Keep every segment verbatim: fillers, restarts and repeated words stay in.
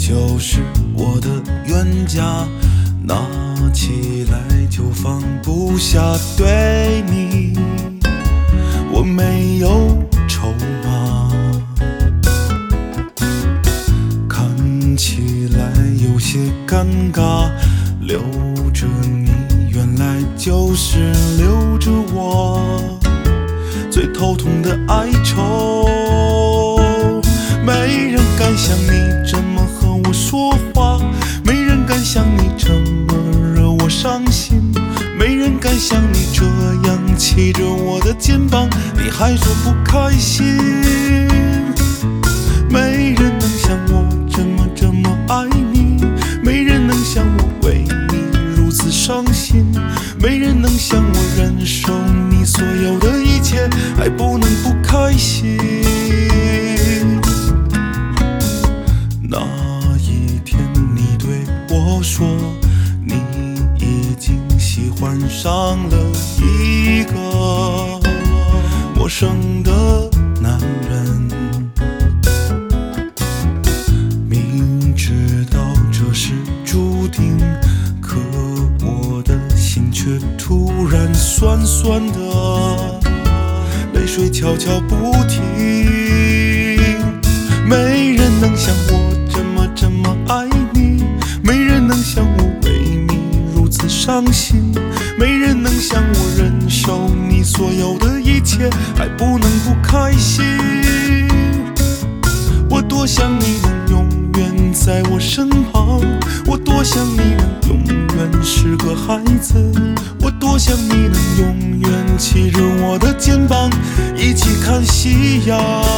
就是我的冤家，拿起来就放不下。对你，我没有筹码，看起来有些尴尬。留着你，原来就是留着我最头痛的哀愁。没人敢像你这么和我说话，没人敢像你这么惹我伤心，没人敢像你这样骑着我的肩膀，你还说不开心。没人能像我这么这么爱你，没人能像我为你如此伤心，没人能像我忍受你所有的一切，还不能不开心。那一天你对我说，你已经喜欢上了一个陌生的男人，明知道这是注定，可我的心却突然酸酸的，泪水悄悄不停。没人能像我这么这么爱你，没人能像我为你如此伤心，没人能像我忍受你所有的一切，还不能不开心。我多想你能永远在我身旁，我多想你能永远是个孩子，我多想你能永远骑着我的肩膀，一起看夕阳。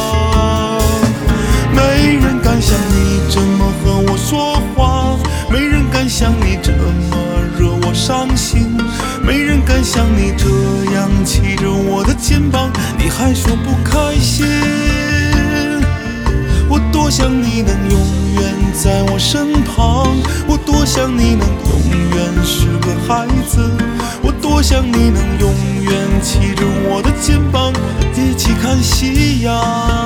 没人敢像你这么和我说话，没人敢像你这么惹我伤心，没人敢像你这样骑着我的肩膀，你还说不开心。我多想你能永远在我身旁，我多想你能永远是个孩子，我多想你能永远骑着我的肩膀，一起看夕阳。